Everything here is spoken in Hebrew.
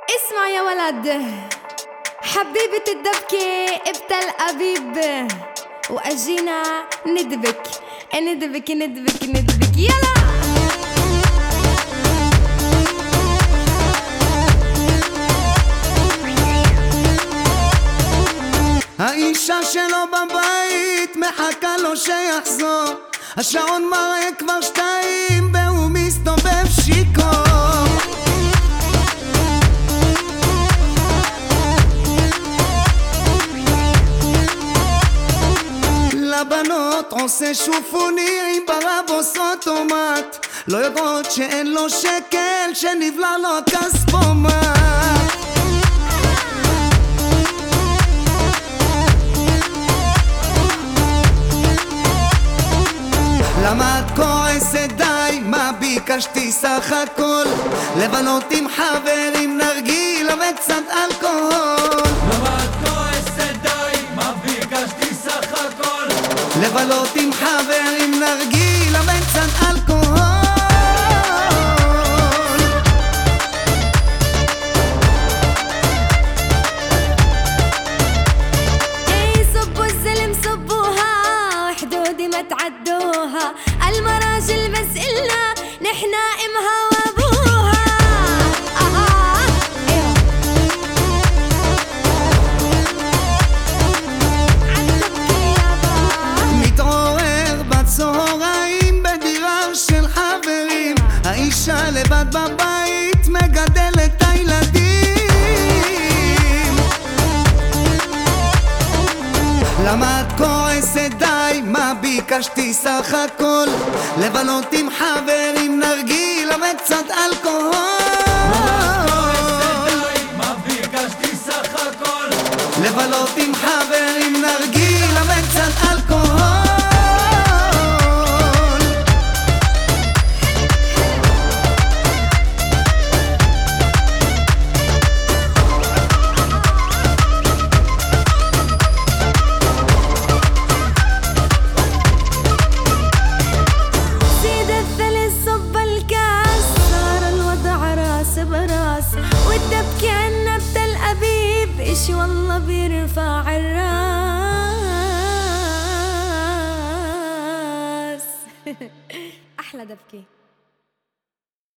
اسمع يا ولد، حبيبة الدبكة ابتل أبيب، وأجينا ندبك ندبك ندبك ندبك يلا. האישה שלו בבית מחכה לו שיחזור, השעון מראה כבר 2 והוא מסתובב שיכור. לבנות עושה שופוני עם ברב עושה אוטומט, לא יודעות שאין לו שקל שנבלע לו הכספומט. למה את כועסת די? מה ביקשתי סך הכל? לבלות עם חברים, נרגילה וקצת אלכוהול. למה את כועסת די? מה ביקשתי סך הכל? לבלות עם חברים, נרגילה וקצת אלכוהול. ما تعدوها المراجل بس إلنا نحنا إمها وأبوها. מתעורר בצהריים בדירה של חברים, האישה לבד בבית מגדלת את הילדים. למה את כועסת די? מה ביקשתי סך הכל? לבלות עם חברים, נרגילה וקצת אלכוהול. למה את כועסת די? מה ביקשתי סך הכל? לבלות עם חברים, נרגילה וקצת אלכוהול. والدبكة عنا بتل أبيب إشي والله بيرفع الراس. أحلى دبكة.